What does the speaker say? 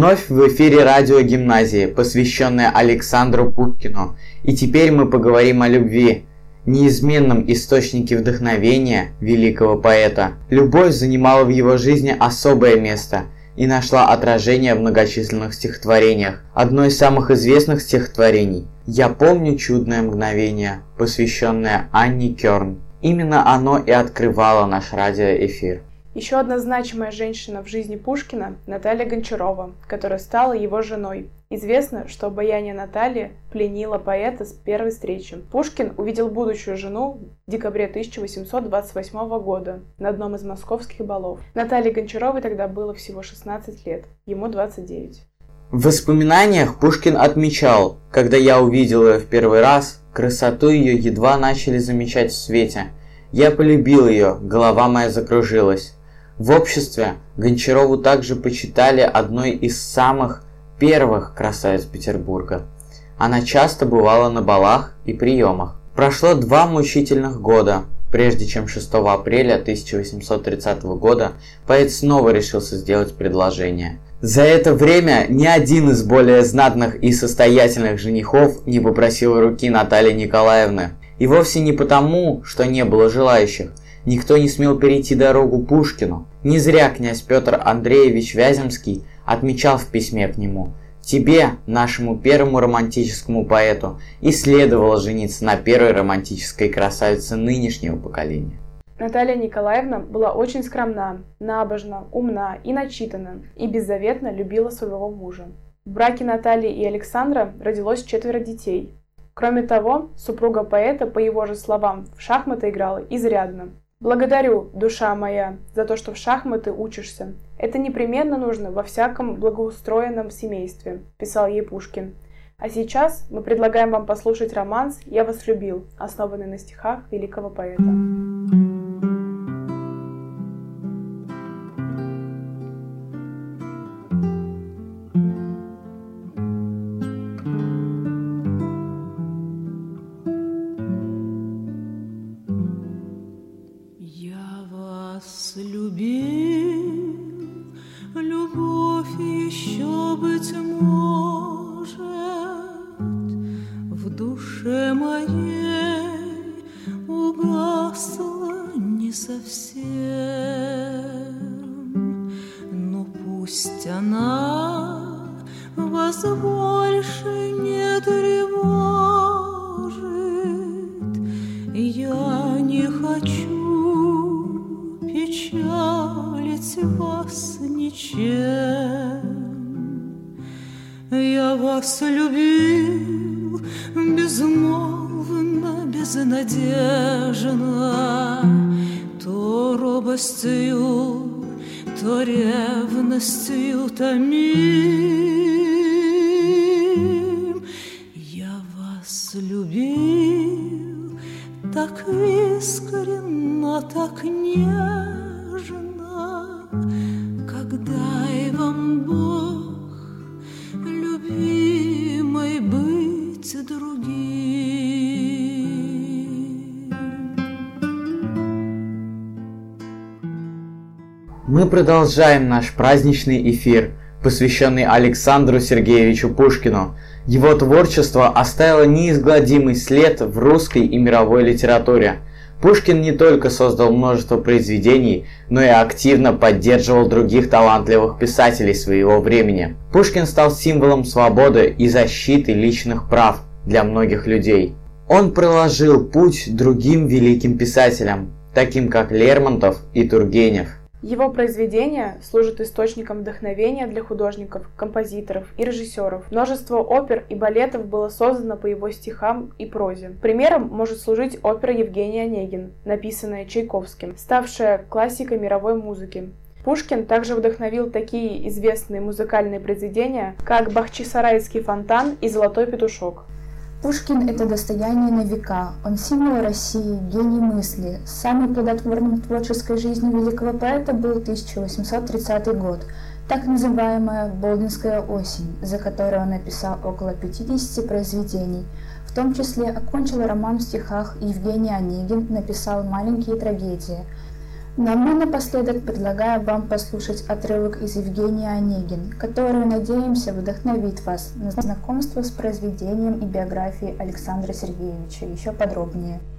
Вновь в эфире радио гимназии, посвященное Александру Пушкину. И теперь мы поговорим о любви, неизменном источнике вдохновения великого поэта. Любовь занимала в его жизни особое место и нашла отражение в многочисленных стихотворениях. Одно из самых известных стихотворений «Я помню чудное мгновение», посвященное Анне Кёрн. Именно оно и открывало наш радиоэфир. Еще одна значимая женщина в жизни Пушкина – Наталья Гончарова, которая стала его женой. Известно, что обаяние Натальи пленило поэта с первой встречи. Пушкин увидел будущую жену в декабре 1828 года на одном из московских балов. Наталье Гончаровой тогда было всего 16 лет, ему 29. В воспоминаниях Пушкин отмечал: «Когда я увидел ее в первый раз, красоту ее едва начали замечать в свете. Я полюбил ее, голова моя закружилась». В обществе Гончарову также почитали одной из самых первых красавиц Петербурга. Она часто бывала на балах и приемах. Прошло 2 мучительных года, прежде чем 6 апреля 1830 года поэт снова решился сделать предложение. За это время ни один из более знатных и состоятельных женихов не попросил руки Натальи Николаевны. И вовсе не потому, что не было желающих. Никто не смел перейти дорогу Пушкину. Не зря князь Петр Андреевич Вяземский отмечал в письме к нему: «Тебе, нашему первому романтическому поэту, и следовало жениться на первой романтической красавице нынешнего поколения». Наталья Николаевна была очень скромна, набожна, умна и начитана, и беззаветно любила своего мужа. В браке Натальи и Александра родилось 4 детей. Кроме того, супруга поэта, по его же словам, в шахматы играла изрядно. «Благодарю, душа моя, за то, что в шахматы учишься. Это непременно нужно во всяком благоустроенном семействе», – писал ей Пушкин. А сейчас мы предлагаем вам послушать романс «Я вас любил», основанный на стихах великого поэта. Любовь еще, быть может, в душе моей угасла не совсем, но пусть она вас больше не тревожит, я не хочу печалить вас ничем. Я вас любил безмолвно, безнадежно, то робостью, то ревностью томим. Я вас любил так искренно, так нежно, как дай вам Бог, любимой, быть другим. Мы продолжаем наш праздничный эфир, посвященный Александру Сергеевичу Пушкину. Его творчество оставило неизгладимый след в русской и мировой литературе. Пушкин не только создал множество произведений, но и активно поддерживал других талантливых писателей своего времени. Пушкин стал символом свободы и защиты личных прав для многих людей. Он проложил путь другим великим писателям, таким как Лермонтов и Тургенев. Его произведения служат источником вдохновения для художников, композиторов и режиссеров. Множество опер и балетов было создано по его стихам и прозе. Примером может служить опера «Евгений Онегин», написанная Чайковским, ставшая классикой мировой музыки. Пушкин также вдохновил такие известные музыкальные произведения, как «Бахчисарайский фонтан» и «Золотой петушок». Пушкин – это достояние на века. Он символ России, гений мысли. Самым плодотворным в творческой жизни великого поэта был 1830 год, так называемая «Болдинская осень», за которой он написал около 50 произведений. В том числе окончил роман в стихах Евгений Онегин, написал «Маленькие трагедии». Ну а мы напоследок предлагаем вам послушать отрывок из Евгения Онегин, который, надеемся, вдохновит вас на знакомство с произведением и биографией Александра Сергеевича еще подробнее.